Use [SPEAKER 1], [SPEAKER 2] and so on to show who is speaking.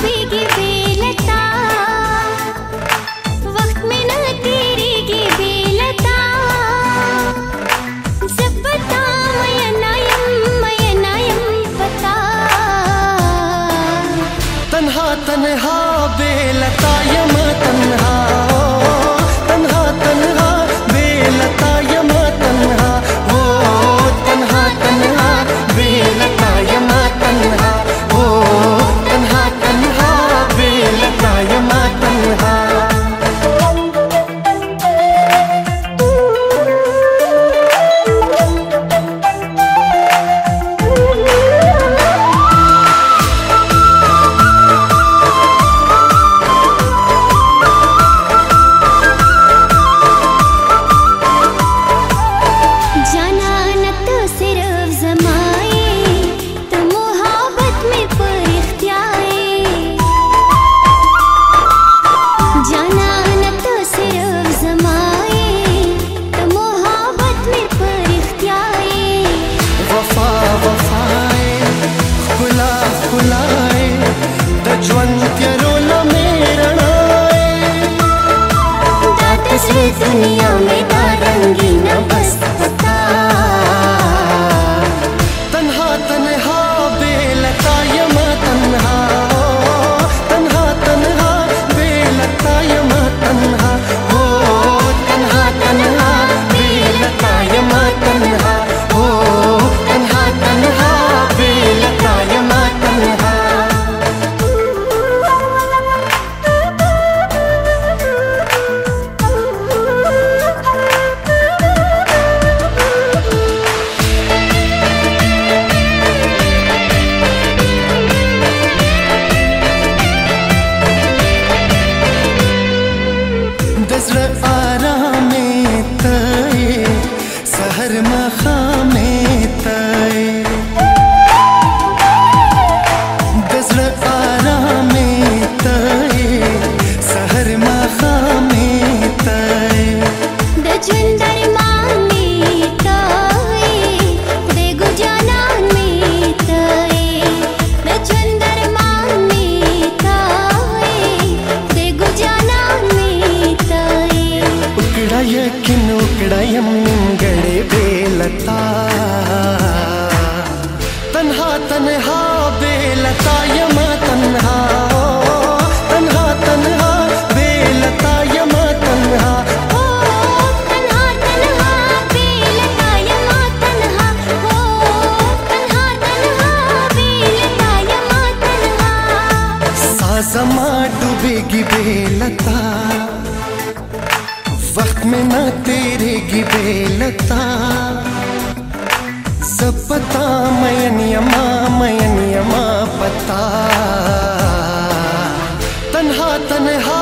[SPEAKER 1] डूबेगी बेलता, वक्त में न तेरेगी बेलता। जपता मयनायम पता,
[SPEAKER 2] तन्हा तन्हा बेलता यमा तन्हा, तन्हा तन्हा बेलता यमा तन्हा, ओ तन्हा तन्हा बेलता यमा तन्हा, ओ तन्हा तन्हा बेलता यमा तन्हा।
[SPEAKER 1] दुनिया में दारंगी न बस पता,
[SPEAKER 2] तन्हा तन्हा बेलता यमा तन्हा, तन्हा तन्हा बेलता यमा तन्हा, ओ तन्हा तन्हा बेलता यमा तन्हा, ओ तन्हा तन्हा बेलता यमा तन्हा। दज़्र आरामे तय सहर मखामे तय, दज़्र आरामे तय सहर मखामे तय।
[SPEAKER 1] दजन दरमान में तय खुदेगो जानान में तय, दजन दरमान में तय खुदेगो जानान में तय।
[SPEAKER 2] उकड़ा यकिन उकड़ा यमगड़े बेलता, तन्हा तन्हा बेलता यमा तन्हा, तन्हा तन्हा बेलता यमा तन्हा,
[SPEAKER 1] ओ तन्हा तन्हा बेलता यमा तन्हा, ओ तन्हा तन्हा बेलता यमा तन्हा।
[SPEAKER 2] साज़मा डूबेगी बेलता, वक्त में न तेरेगी बेलता। जपता मयन यमा पता, तन्हा तन्हा